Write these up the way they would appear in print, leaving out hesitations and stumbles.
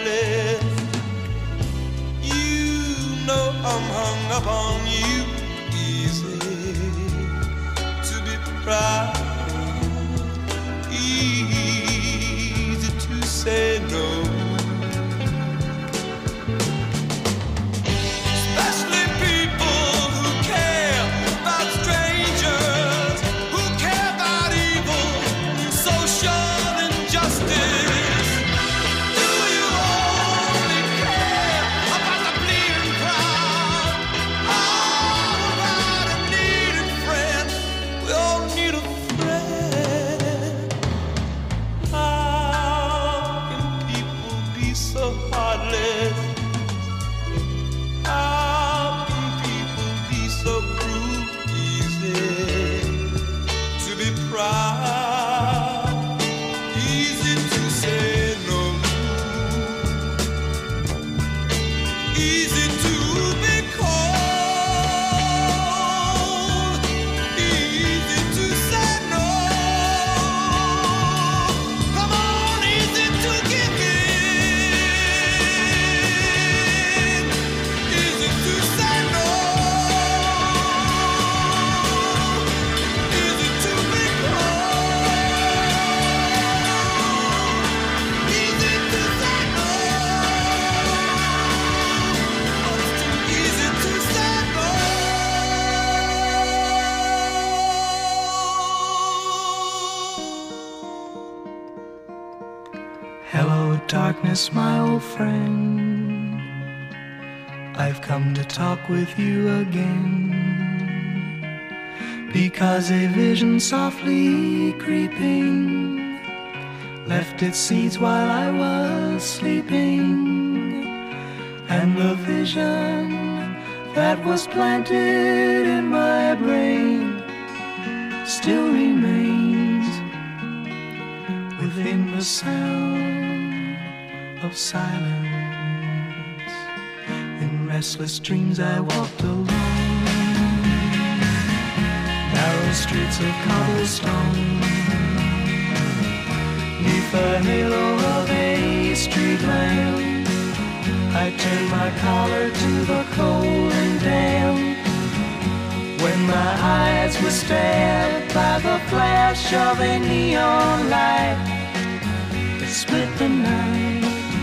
heartless. You know I'm hung up on you, easy to be proud, easy to say no. Darkness, my old friend, I've come to talk with you again, because a vision softly creeping left its seeds while I was sleeping, and the vision that was planted in my brain still remains within the sound of silence. In restless dreams I walked alone, narrow streets of cobblestone, neath the halo of a street lamp. I turned my collar to the cold and damp, when my eyes were stabbed by the flash of a neon light that split the night,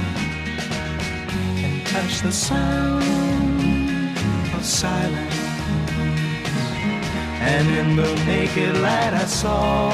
touch the sound of silence. And in the naked light I saw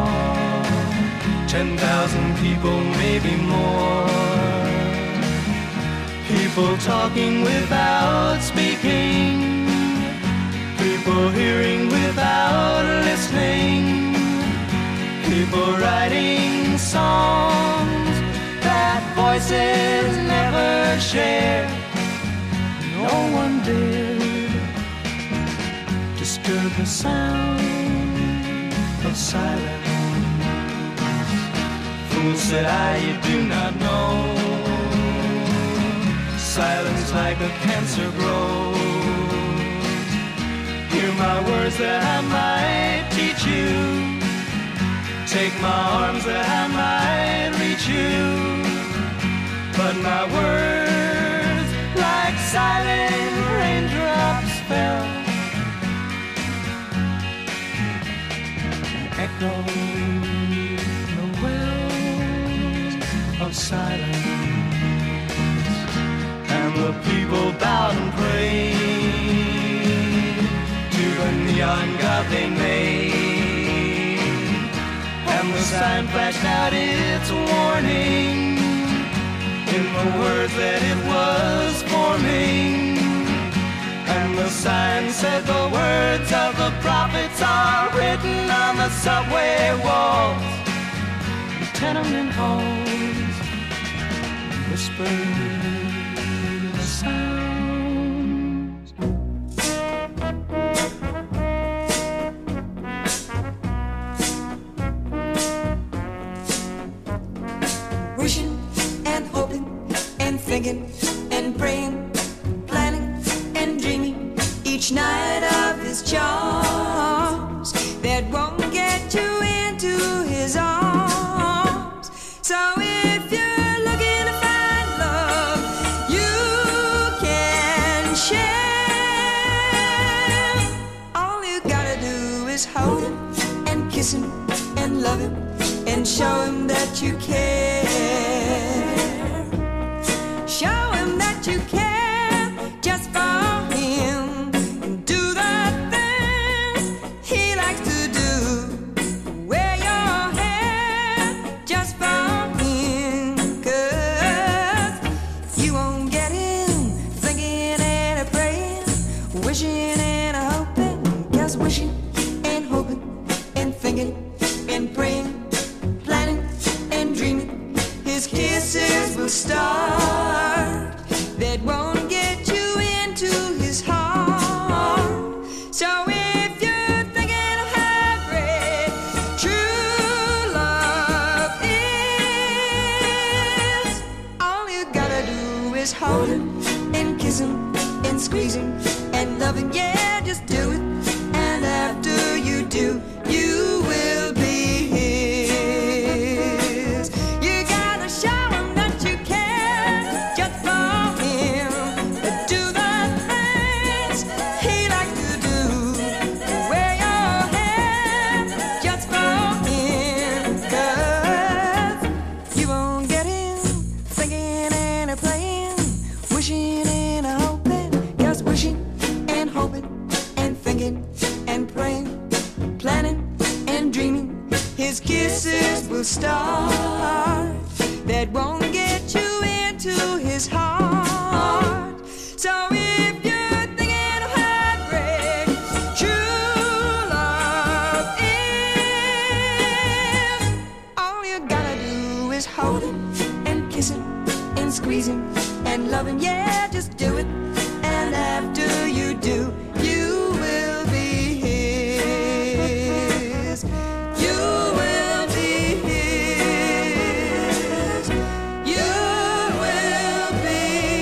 10,000 people, maybe more, people talking without speaking, people hearing without listening, people writing songs that voices never shared. No one dared disturb the sound of silence. Fool, said I, you do not know, silence like a cancer grows. Hear my words that I might teach you, take my arms that I might reach you, but my words, like silent raindrops, fell and echoed the wells of silence. And the people bowed and prayed to the neon god they made, and the sign flashed out its warning in the words that it was forming. And the sign said the words of the prophets are written on the subway walls, the tenement halls, whispered the sounds. Wishing and hoping and thinking and praying, planning and dreaming each night of his charms that won't get you into his arms. So if you're looking to find love, kiss him and love him and show him that you care. Show him that you care just for him and do the things he likes to do. Wear your hair just for him, 'cause you won't get him thinking and a praying, wishing and a hoping, 'cause wishing and hoping and thinking and praying, planning and dreaming, his kisses will start that won't get you into his heart. So if you're thinking of how great true love is, all you gotta do is hold him and kiss him and squeeze him and love him. Yeah, just do it. And after you do, you will be his. You gotta show him that you care just for him. Do the things he likes to do. Wear your hair just for him, 'cause you won't get him thinking and a playing, wishing and a hoping, 'cause wishing and hoping and thinking and praying, planning and dreaming, his kisses will start that won't get you into his heart. So if you're thinking of how great true love is, all you gotta do is hold him and kiss him and squeeze him and love him. Yeah, just do it. And after you do, you will be his. You will be his. You will be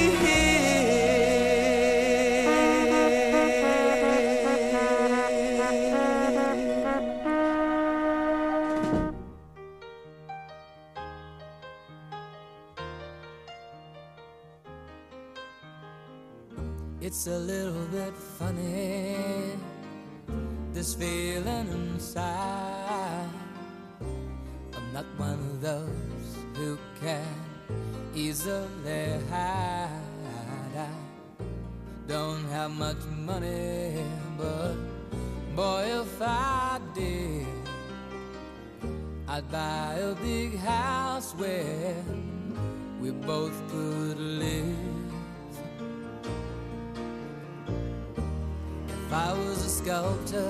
It's a little bit funny, this feeling inside. I'm not one of those who can easily hide. I don't have much money, but boy, if I did, I'd buy a big house where we both could live. If I was a sculptor,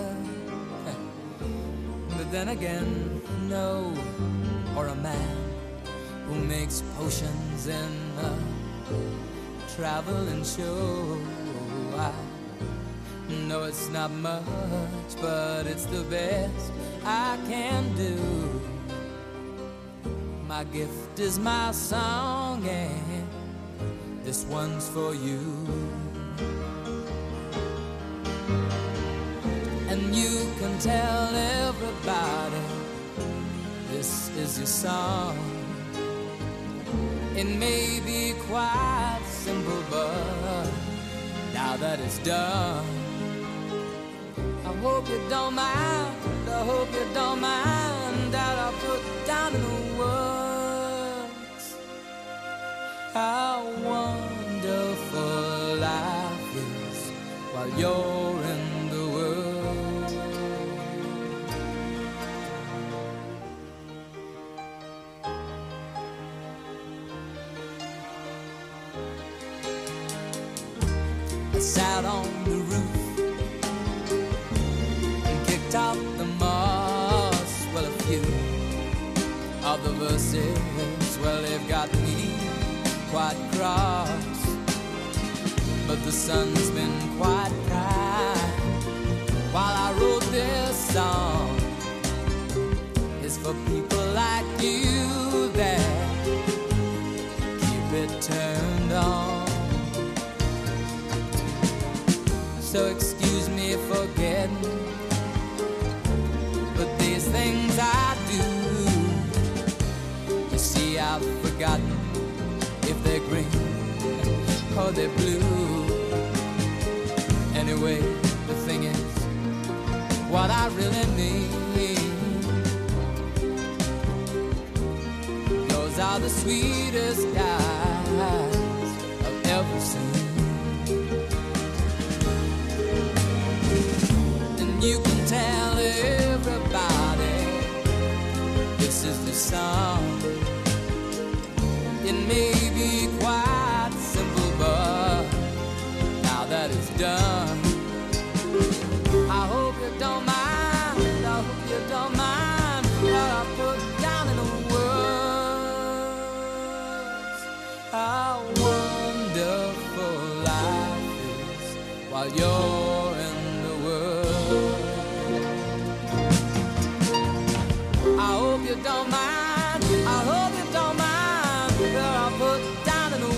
but then again, no, or a man who makes potions in a traveling show. I know it's not much, but it's the best I can do. My gift is my song, and this one's for you. And you can tell everybody this is your song. It may be quite simple, but now that it's done, I hope you don't mind, I hope you don't mind that I put down in the words how wonderful life is while you're in the world. I sat on the roof and kicked out the moss. Well, a few of the verses, well, they've got me quite cross, but the sun's been quite bright while I wrote this song. It's for people like you that keep it turned on. So excuse me for getting, but these things I do, you see, I've forgotten if they're green or they're blue. Anyway, the thing is, what I really mean are the sweetest skies I've ever seen. And you can tell everybody this is the song. It may be quite simple, but now that it's done, I hope you don't mind, I hope you don't mind what I put down in the words. How wonderful life is while you're in the world. I hope you don't mind, I hope you don't mind what I put down in the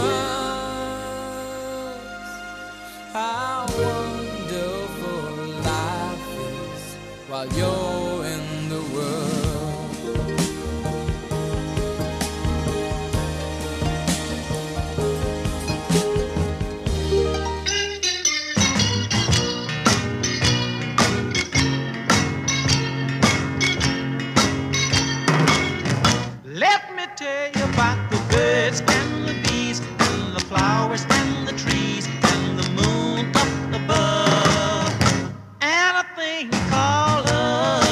words. How wonderful life is while you're in the world. Let me tell you about the birds and the bees and the flowers and the trees and the moon up above and a thing called love.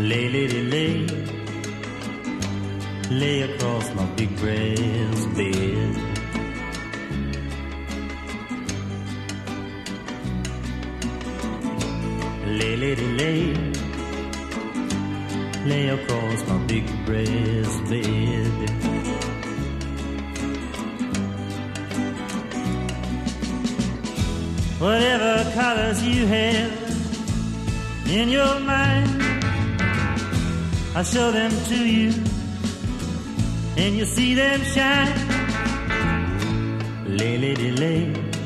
Lay, lady, lay, lay across my big brass bed. Lay, lady, lay, lay across my big brass bed. Whatever colors you have in your mind, I'll show them to you, and you'll see them shine. Lay, lady, lay,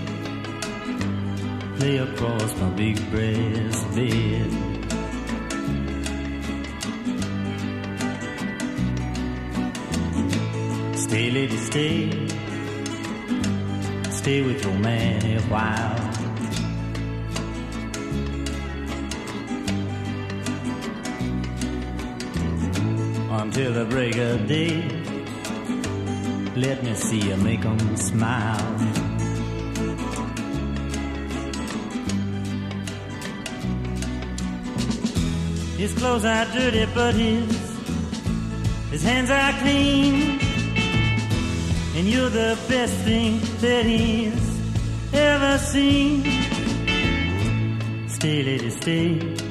lay across my big brass bed. Stay, lady, stay, stay with your man a while. Until the break of day, let me see you make 'em smile. His clothes are dirty, but his hands are clean, and you're the best thing that he's ever seen. Stay, lady, stay,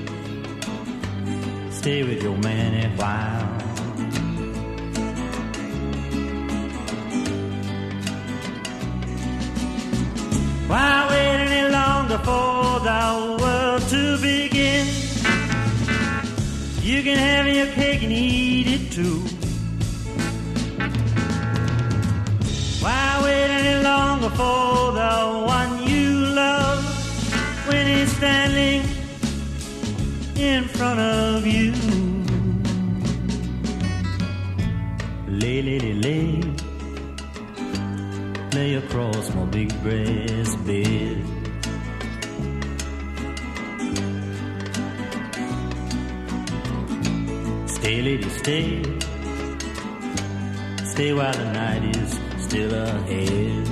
stay with your man a while. Why wait any longer for the world to begin? You can have your cake and eat it too. Why wait any longer for the one you love when he's standing in front of you? Lay, lady, lay, lay across my big brass bed. Stay, lady, stay, stay while the night is still ahead.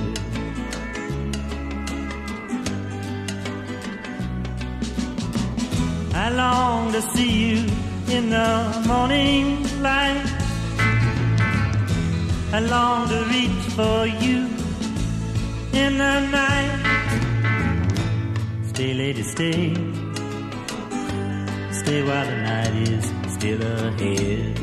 I long to see you in the morning light. I long to reach for you in the night. Stay, lady, stay, stay while the night is still ahead.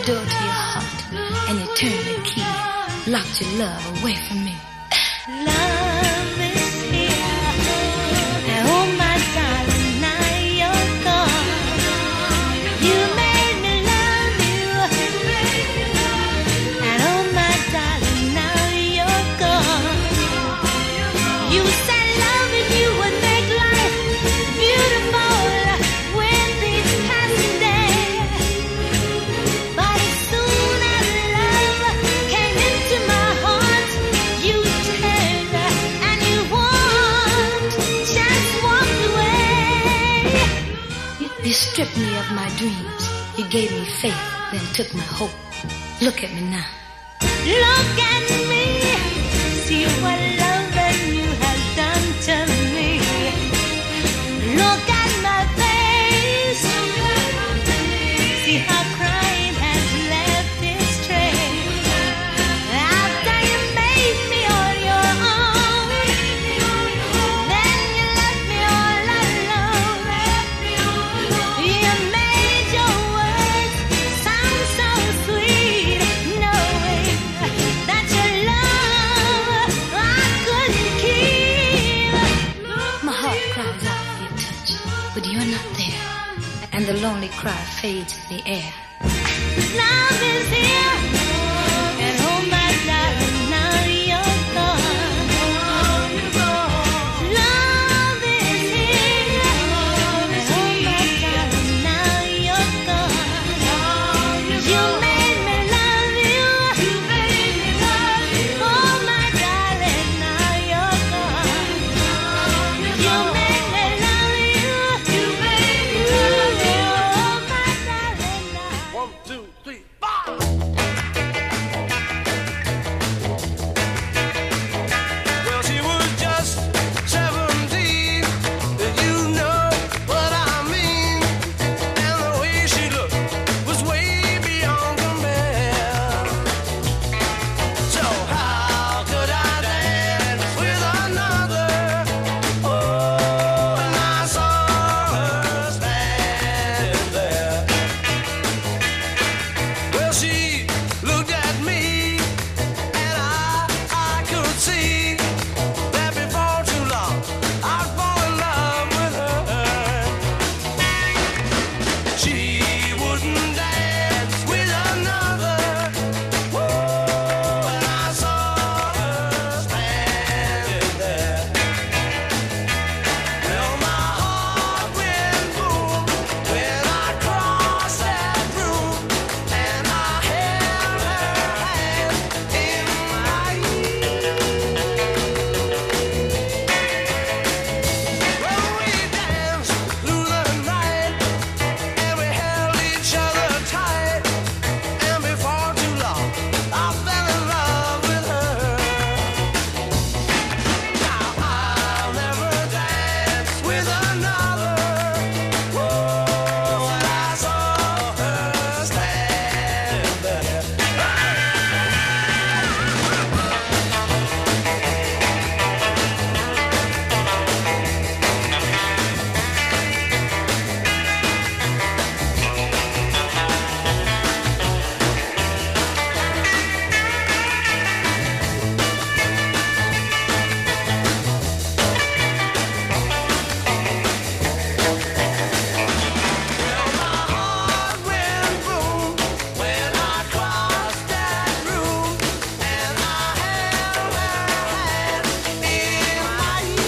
door to your heart and you turned the key, locked your love away from me. Love is here, and oh my darling, now you're gone. You made me love you, and oh my darling, now you're gone. You said loving you would make life beautiful with each passing day, but as soon as love came into my heart, you turned and you just walked away. You stripped me of my dreams, you gave me faith, then took my hope. Look at me now. Look at me, see what loving you has done to me. Look at my face, see how crying has left its trace. After you made me on your own, then you left me all alone. You made your words sound so sweet, knowing that your love I couldn't keep. My heart cries out for your touch, but you're not there, and the lonely cry fades in the air. Love is here, and oh my darling, now you're gone. Love is here, and oh my darling, now you're gone. You made me love you, oh my darling, now you're gone. You made me love you, oh my darling, now. 1, 2, 3, 5. Well, she was just 17, you know what I mean. And the way she looked was way beyond compare. So how could I dance with another? Oh, and I saw her standing there. Well, she looked at me, and I could see that before too long I'd fall in love with her. She wouldn't dance with another. Whoa, and I saw her standing there. Well, my heart went boom when I crossed that room, and I held her hand in mine. Well, we danced through the night, and we held each other tight, and before too long I fell in love with her. Now I'll never dance with another. Whoa, and I saw her standing there. Well, my heart went boom when I crossed that room, and I held her hand in mine.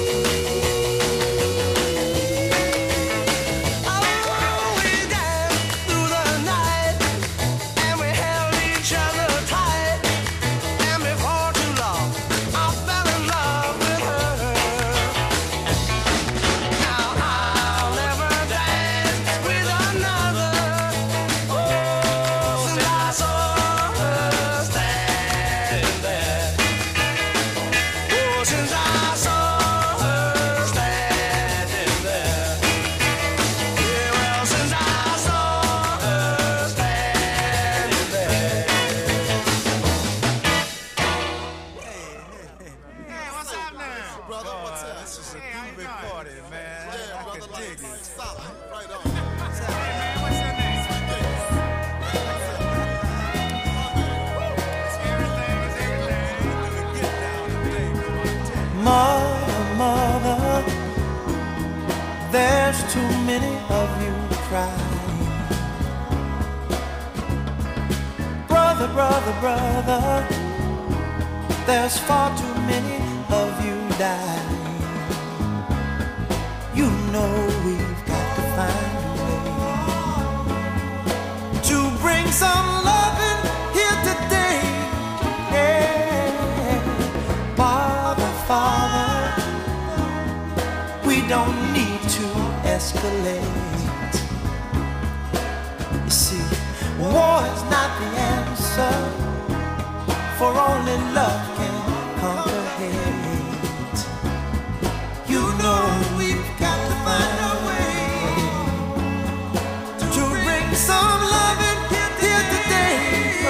Oh, we danced through the night, and we held each other tight, and before too long I fell in love with her. Now I'll never dance with another. Oh, since I saw her standing there. Oh, since I saw her standing there. Yeah, well, since I saw her standing there. Hey, what's up now? Brother, what's up? This is a big party, man. Yeah, I brother, can like dig it. solid. Right on. Hey, man, what's your name? too many of you crying. Brother, brother, brother, there's far too many of you dying. You know we've got to find a way to bring some loving here today. Yeah. Father, Father, we don't need to escalate. You see, war is not the answer, for only love can conquer hate. You know we've got to find a way to bring some love in here today.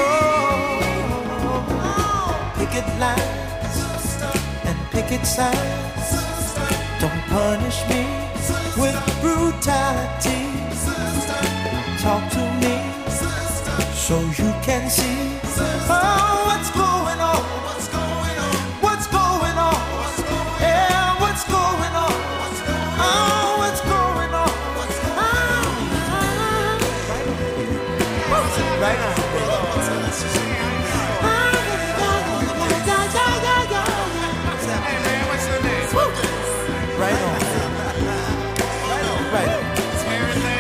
Oh, picket lines and picket signs don't punish me with brutality. Talk to me so you can see what's going on. What's going on? Yeah, what's going on? Oh, what's going on? Right on. Hey man, what's your name? Right on. Right on. Everything.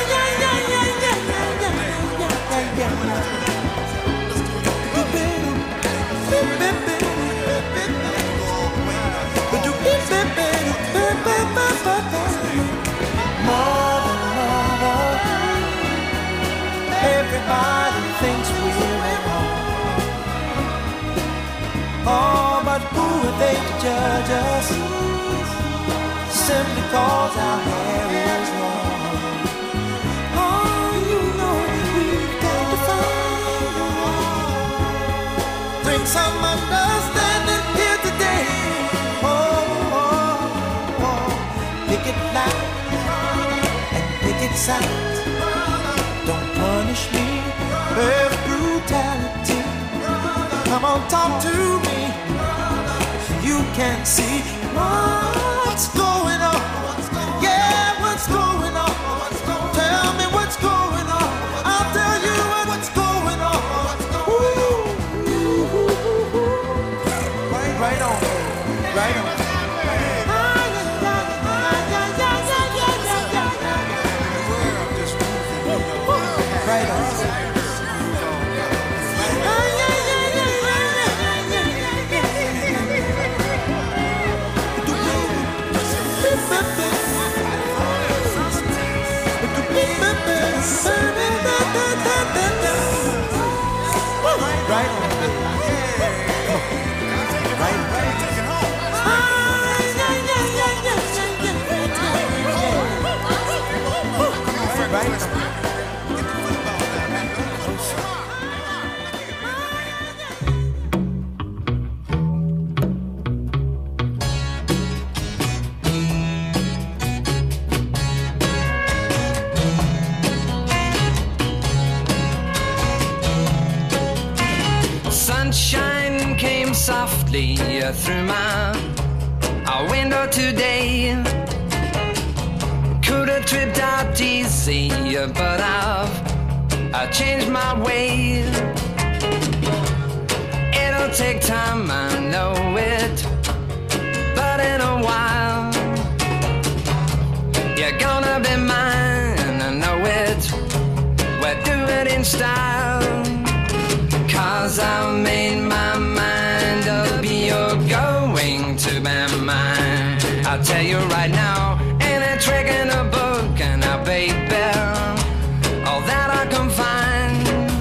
Everybody thinks we're at home. Oh, but who are they to judge us? Simply cause our hair is long. Oh, you know we've got to find a way. Bring some understanding here today. Picket line and picket signs don't punish me with brutality. Come on, talk to me so you can see what's going on. Yeah, what's going on? Tell me what's going on. I'll tell you what's going on. Right on, right on. Right on. Right on. Sunshine came softly through my window today. Could have tripped out easy, but I've changed my way. It'll take time, I know it, but in a while you're gonna be mine, I know it. We'll do it in style. 'Cause I made my mind up, you're going to be mine. I'll tell you right now, ain't a trick in a book, and I baby, all that I can find.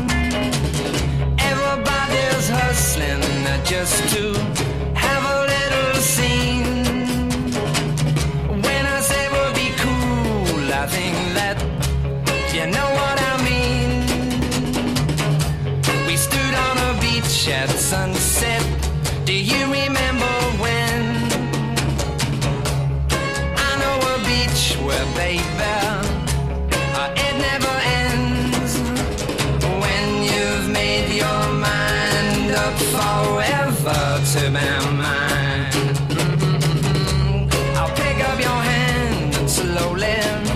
Everybody's hustling just to have a little scene. When I say we'll be cool, I think that you know what I mean. We stood on a beach at sunset. Do you remember when? I know a beach where, baby, it never ends. When you've made your mind up forever to be mine. I'll pick up your hand slowly.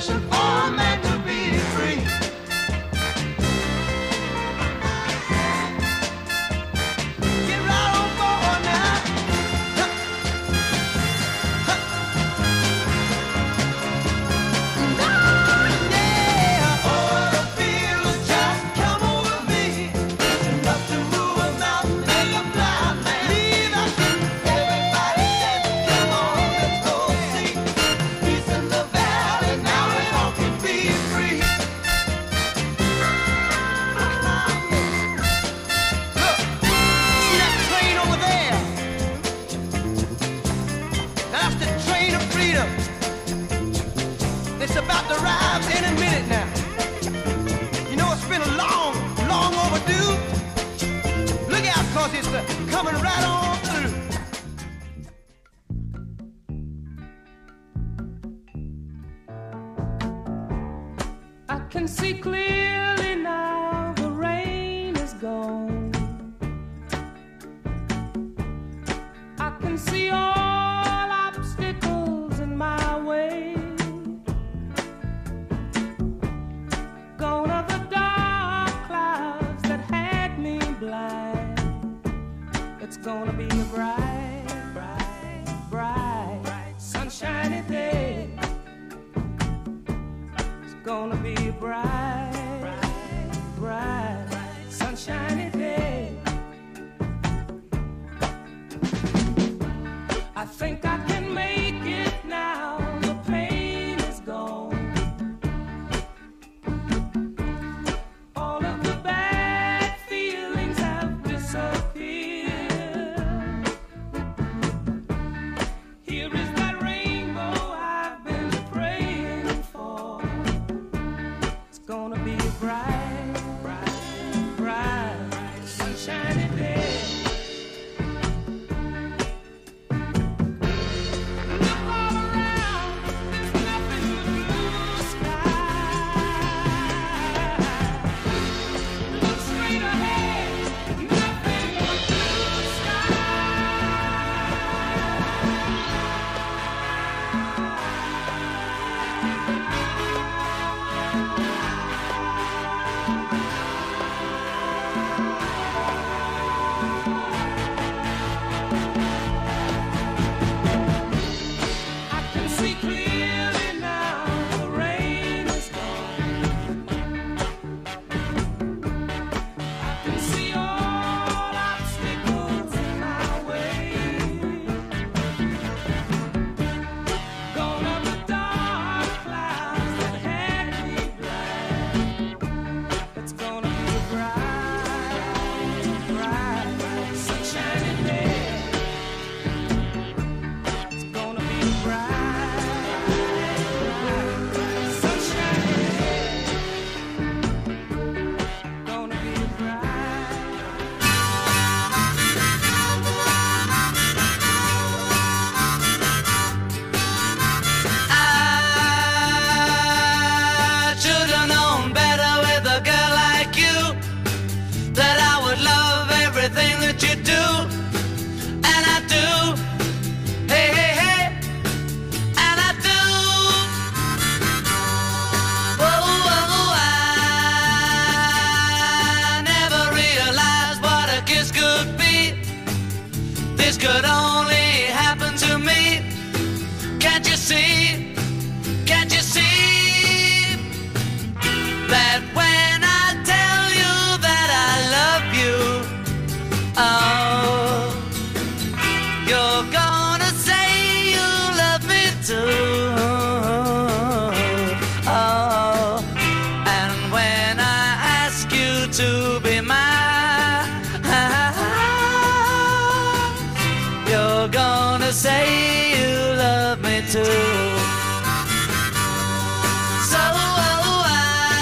definition for a man to be free. Get right on board now. Yeah, oh, the feeling just come over me. Enough to move a mountain and a blind man. Everybody says, come on, let's go see. Peace in the valley, now we all can be free. Look, see that train over there? That's the train of freedom. It's about to arrive any minute now. You know it's been a long, long overdue. Look out, cause it's coming right on through. I can see clearly now the rain is gone. I can see all obstacles in my way. Gone are the dark clouds that had me blind. It's gonna be a bright, bright, bright, sunshiny day. It's gonna be a bright, bright, bright, sunshiny day. I think I can make it now. The pain is gone. All of the bad feelings have disappeared. Here is that rainbow I've been praying for. It's gonna be a bright, bright, bright, sunshiny day. Look all around, there's nothing but blue sky. Look straight ahead, nothing but blue sky. I can see clearly now the rain is gone. I can see all obstacles in my way. Gone are the dark clouds that had me blind. It's gonna be a bright, bright, sunshiny day. It's gonna be a bright, bright, sunshiny day. Gonna be a bright. I should have known better with a girl like you, that I would love everything that you do, and I do. Hey, hey, hey, and I do. Oh, I never realized what a kiss could be. This could only happen to me. Can't you see? Can't you see that when I tell you that I love you, oh, you're gonna say you love me too. Oh, and when I ask you to be mine, you're gonna say you love me too. So I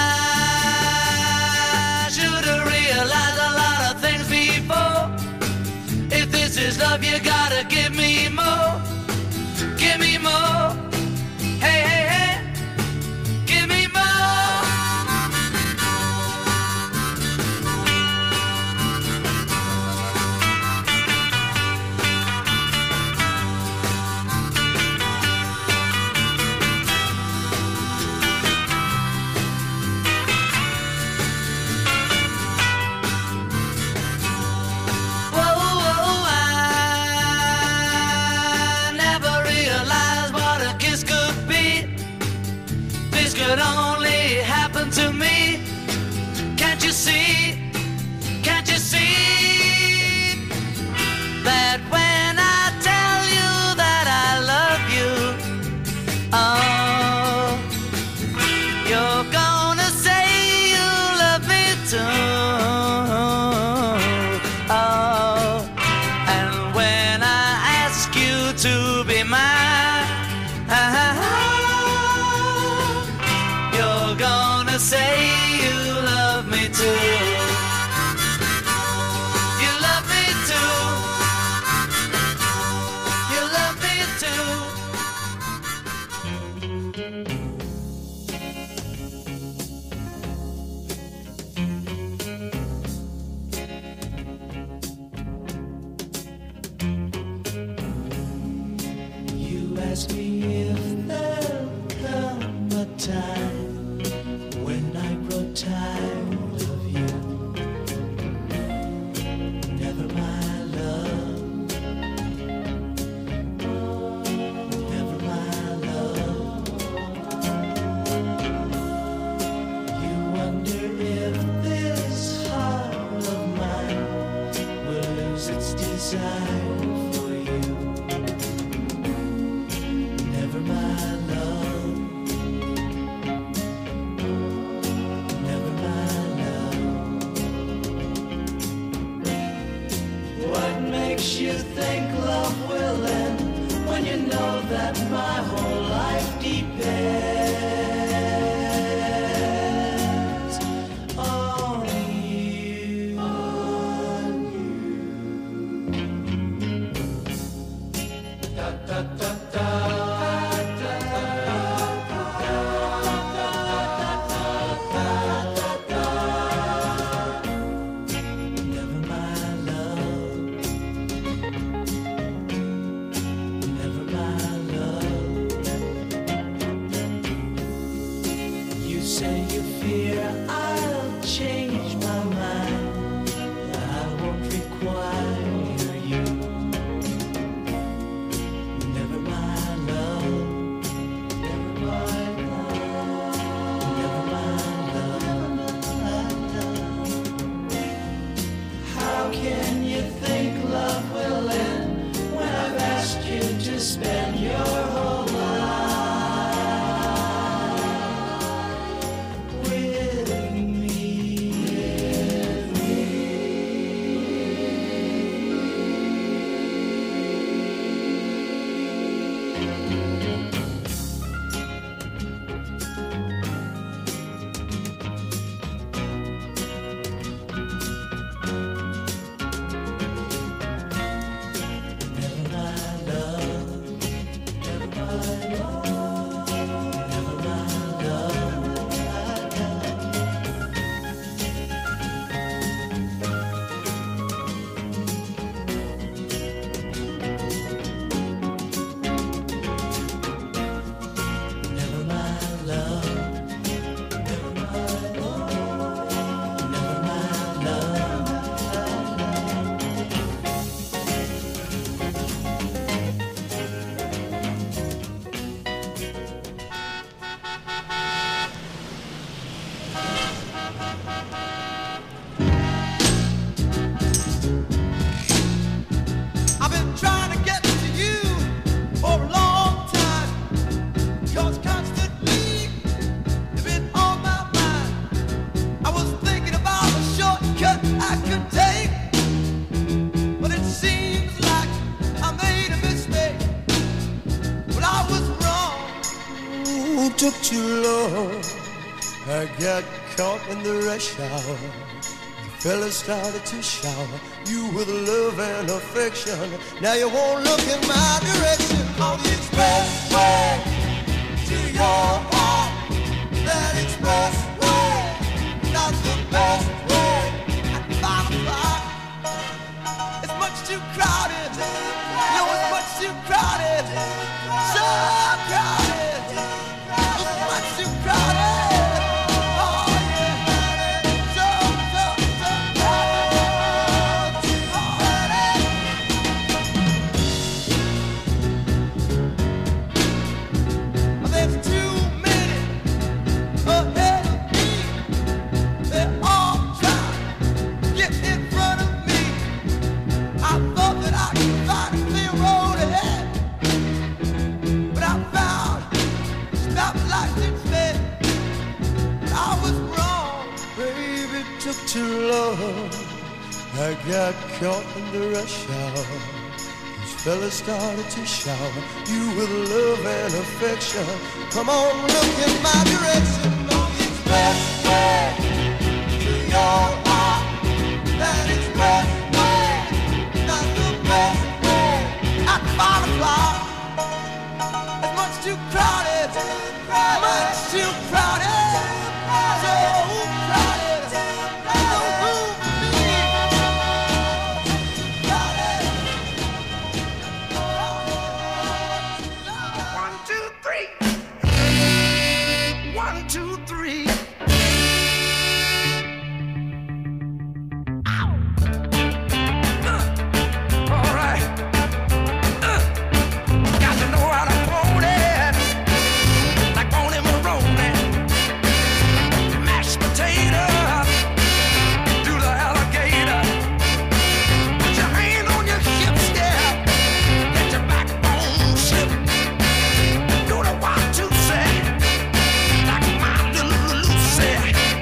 should have realized a lot of things before. If this is love, you gotta give me more. Give me more. Hey, hey, hey. Give me more. only happened to me. Can't you see? Can't you see that when I tell you that I love you, oh, you're gonna say you love me too. Oh, and when I ask you to be mine, you're gonna say you love me too. You love me too. You love me too. You ask me if there'll come a time when I grow tired of you. Never my love. Never my love. You wonder if this heart of mine will lose its desire for you. Never my love. Never my love. What makes you think love will end when you know that my whole life depends on you? On you. Da, da, da, da. Never my love. Never my love. You say you fear I'll change my mind. I won't require you. Never my love. Never my love. Never my love. How can you think love will end when I've asked you to spend your whole life with me? Never my love. Never my love. Never my love. Never my love. Never my love. Never my love. I've been trying to get to you for a long time. 'Cause constantly you've been on my mind. I was thinking about a shortcut I could take, but it seems like I made a mistake. But I was wrong. Ooh, took too long. I got caught in the rush hour. Fellas started to shower you with love and affection. Now you won't look in my direction on the expressway to your heart. That expressway, not the best way. At 5 o'clock, it's much too crowded. No, it's much too crowded. So crowded. It's much too crowded. Oh yeah. So crowded. Too crowded. There's too many to love. I got caught in the rush hour. These fellas started to shower you with love and affection. Come on, look in my direction. No, it's best way to your heart. That is best way, not the best way. At the bottom floor, it's much too crowded, much too crowded, so crowded. No room for me. Crowded. 1, 2, 3. 1, 2, 3. All right. Got to know how to hold it. Like Boney Maroney. Mashed potato. Do the alligator. Put your hand on your hips, yeah. Let your backbone slip. Do the 1, 2, say. Like my little Lucy.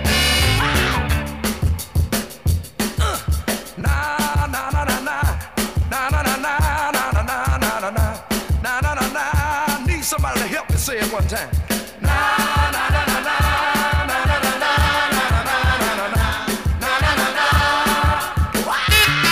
Nah, nah, nah, nah, nah. Nah, nah, nah, nah, nah, nah, nah, nah, nah, nah. Nah, nah, nah, nah. I need somebody to help me say it one time. Nah, nah, nah, nah, nah. Nah, nah, nah, nah, nah, nah, nah, nah, nah. Nah, nah, nah, nah. Wow.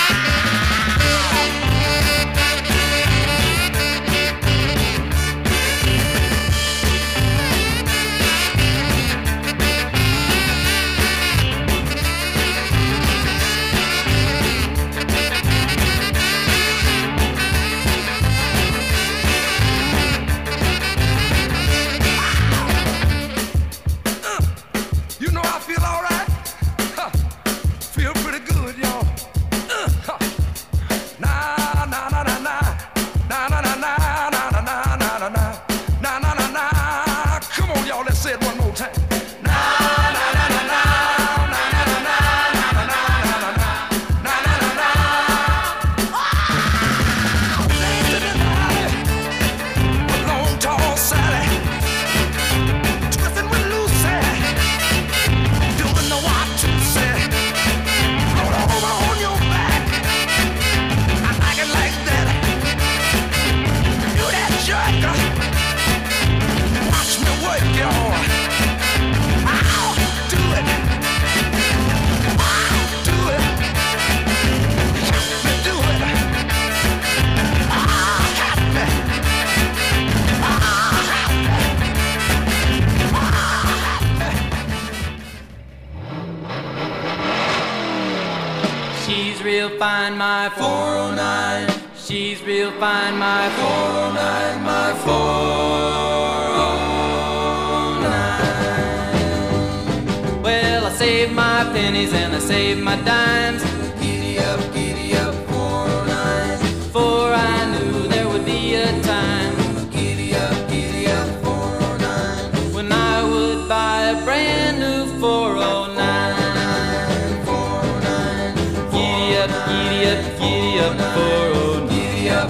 You know I feel all right. Huh. Feel pretty good, y'all. Huh. Nah, nah, nah, nah, nah. Nah, nah, nah, nah, nah, nah, nah, nah, nah, nah. Nah, nah, nah, nah. Come on, y'all, let's say it one more time. Nah, nah, nah, nah, nah. Nah, nah, nah, nah, nah, nah, nah, nah, nah. Nah, nah, nah, nah. Wow! Dance to this body. With long, tall Sally. Twisting with Lucy. Doing the 1, 2, say. Roll over on your back. I like it like that. Do that jerk. Watch me work, y'all. I'll do it. I'll do it. Help me do it. Help me. She's real fine, my 409. She's real fine, my 409, my 409. Well, I saved my pennies and I saved my dimes. Giddy up, 409. For I knew there would be a time. Giddy up, 409. When I would buy a brand new 409. Giddy up, 409. Giddy up,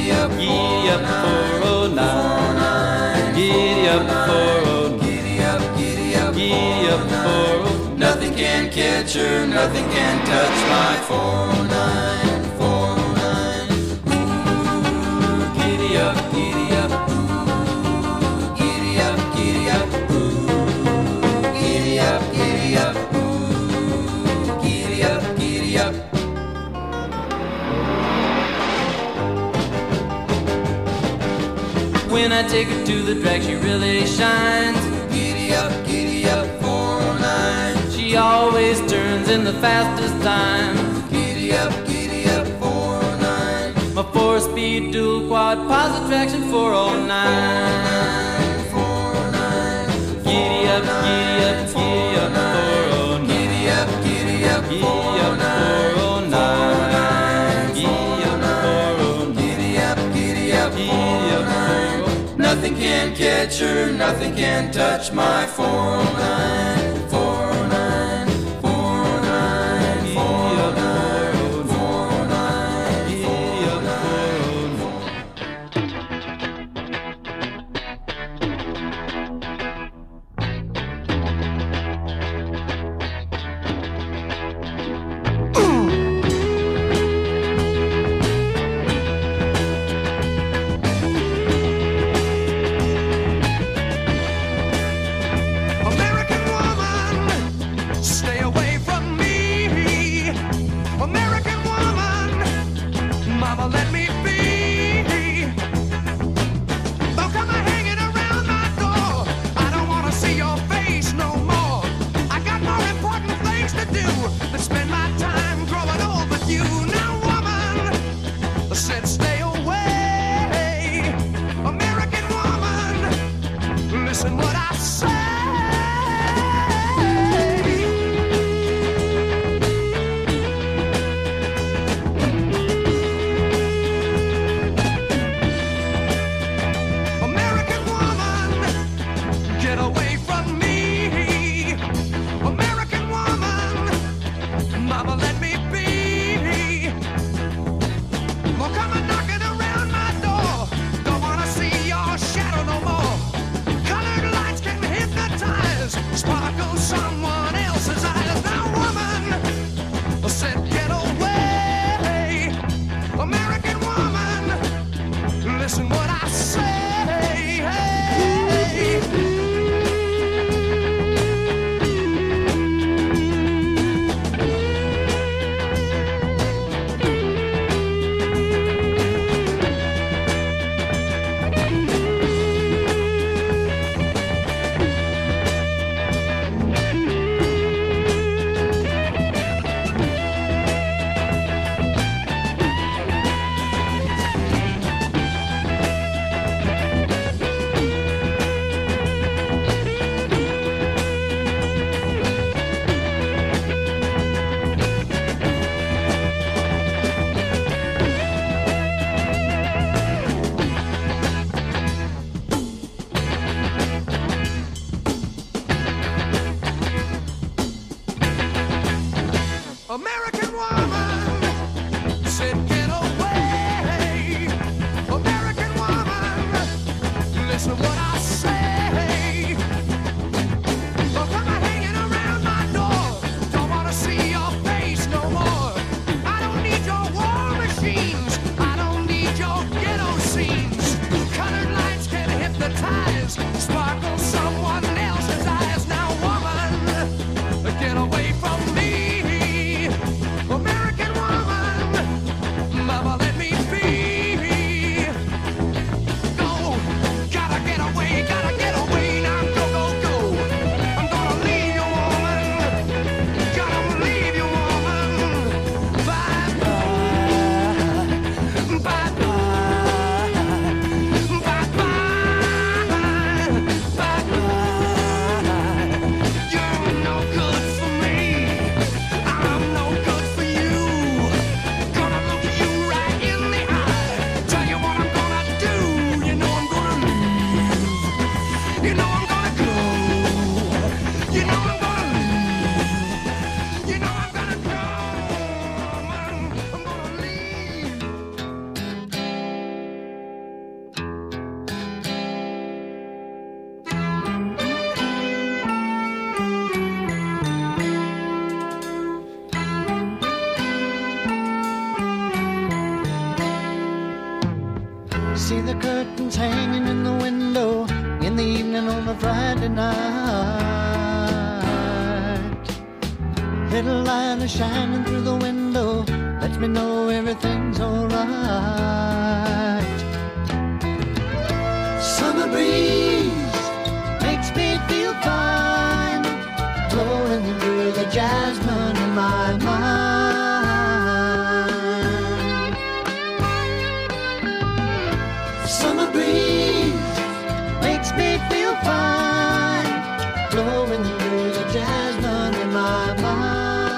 409. Giddy up, 409. Giddy up, 409. Nothing can catch her, nothing can touch my 409. 409. Ooh, giddy up, giddy up. Ooh, giddy up, giddy up. Ooh, giddy up, giddy up. Ooh, giddy up, giddy up. When I take her to the track, she really shines. Giddy up, 409. She always turns in the fastest time. Giddy up, 409. My 4-speed dual quad positive traction 409. 409. Giddy up, 409. Giddy up, 409. Giddy up, 409. Giddy up, 409. Nothing can catch her, nothing can touch my 409. 409. 409. 409. 409. Giddy up, 409. American woman said, get away. American woman, listen what I say. Oh, come on, hanging around my door. Don't want to see your face no more. I don't need your war machines. I don't need your ghetto scenes. Colored lights can hypnotize, sparkle someone else's eyes. Now, woman, get away from me. American woman, mama, let me be. Go, gotta get away now. Go, go, go. I'm gonna leave you, woman. Gotta leave you, woman. Bye, bye, bye, bye, bye, bye, bye, bye. You're no good for me. I'm no good for you. Gonna look you right in the eye. Tell you what I'm gonna do. You know I'm gonna leave. You know I'm gonna go. You know I'm gonna leave. You know I'm gonna go. I'm gonna leave. See the curtains hanging in the window in the evening on a Friday night. Little light is shining through the window, lets me know everything's alright. Summer breeze makes me feel fine, blowing through the jasmine in my mind. Summer breeze makes me feel fine, blowing through the jasmine in my mind.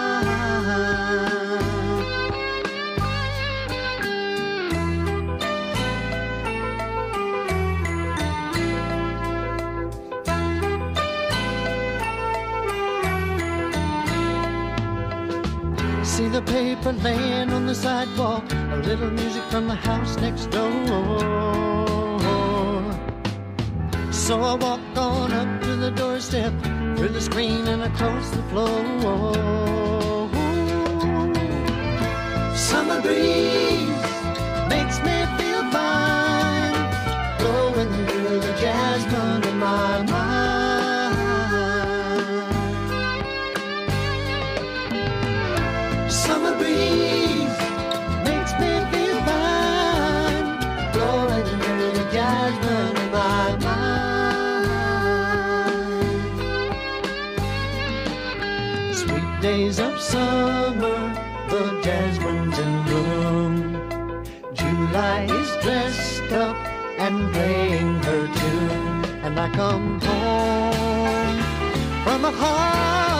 See the paper laying on the sidewalk, a little music from the house next door. So I walk on up to the doorstep, through the screen and across the floor. Summer breeze makes me feel fine, blowing through the jasmine in my mind. Summer breeze makes me feel fine, blowing through the jasmine in my mind. Sweet days of summer, the jasmine's in bloom. July is dressed up and playing her tune, and I come home from a hard